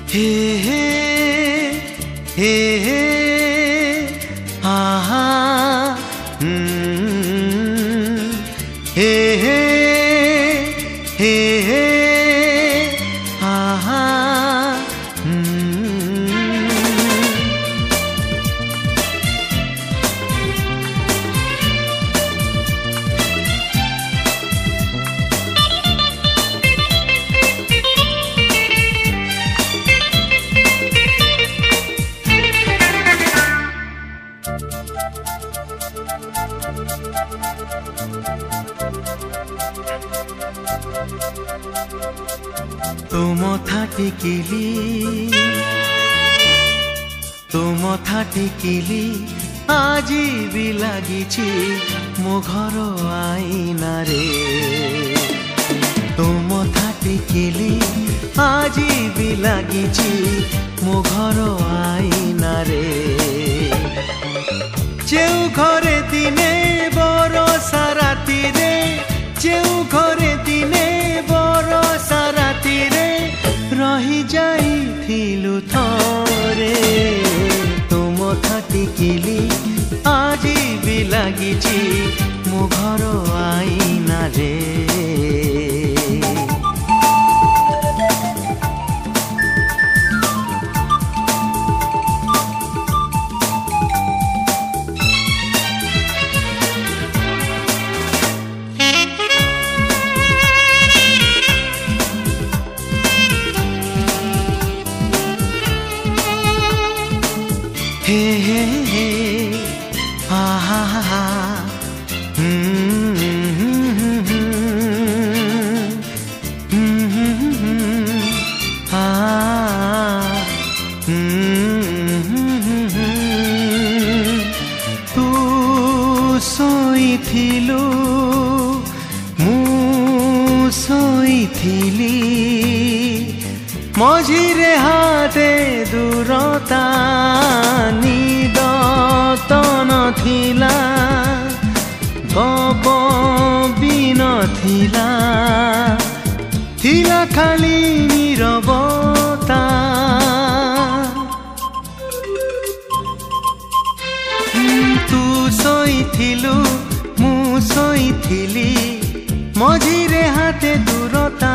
हे हे हे हे आहा हे हे हे हे आहा तो मथा टिकिली आजी भी लागिछि मो घर आईना रे तो मथा टिकिली आजी भी लागिछि मो घर आईना रे जेउ घरे दिने बरसा राति रे जेउ घरे दिने बरसा राति रे रही जाइथिलु थरे तो मथा टिकिली आजी भी लागिछि मो घर आईना रे हे हे हे हा हा हा तू सोईथिलु मु सोईथिली मझिरे हाथे दूरता निद तो नथिला गप भी नथिला थिला खाली नीरवता तू सोईथिलु मु सोईथिली मझिरे हाथे दूरता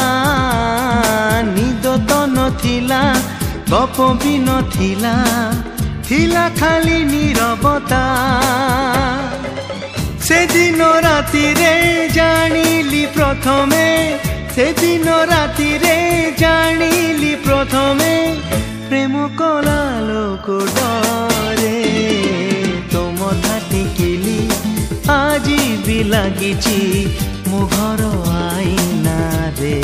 निद तो नथिला गप भी नथिला थिला खाली नीरवता से दिन राति रे जानिली प्रथमे से दिन राति रे जानिली प्रथमे प्रेम कला लोक डरे तो मथा टिकिली आजी भी लागिछि मो घर आईना रे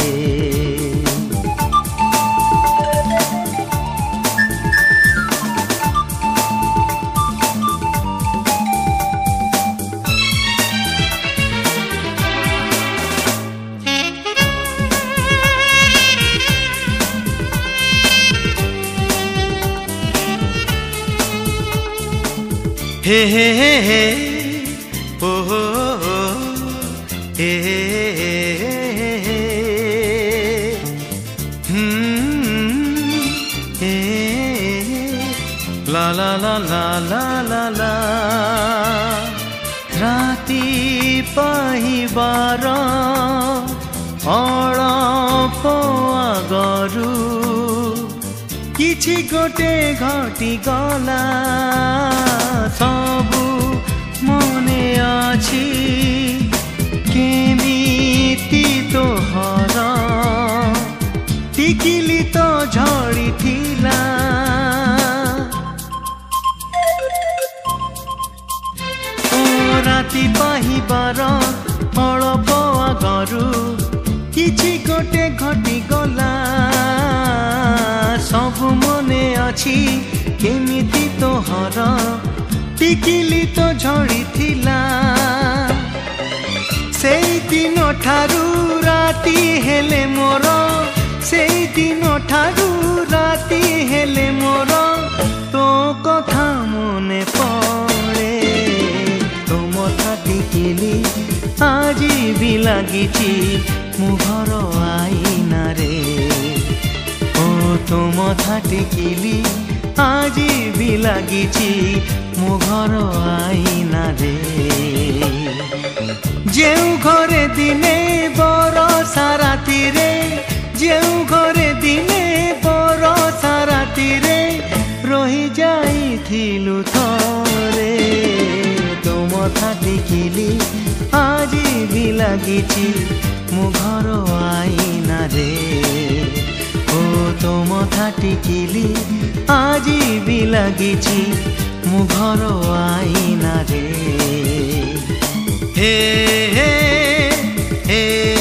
हे हे हे हे ओ हो हो हे हे हे हे ला ला ला ला ला ला ला राति पाहिबार अळप आगरु किछि गोटे घटी गला सबु मने अछि केमिति तोहर टिकिली तो झड़ी थिला ओ राति पाहिबार अळप आगरु किछि गोटे घटी गला सबु मने अछि केमिति तोहर टिकिली तो झड़ी थिला सेई दिन ठारू राति हेले मोर सेई दिन ठारू राति हेले मोर तो कथा मने पड़े तो मथा टिकिली आजी भी लागिछि मो घर आईना रे ओ तो मथा टिकिली আজি भी लागिची मो घर आईना रे जेउ घरे दिने बरसा रातिरे जेउ घरे दिने बरसा रातिरे रही जाइथिलु थरे तो मथा टिकिली আজি भी लागिची मो घर आईना रे ओ तो मथा टिकिली আজি भी लागिची मो घर आईना रे हे हे हे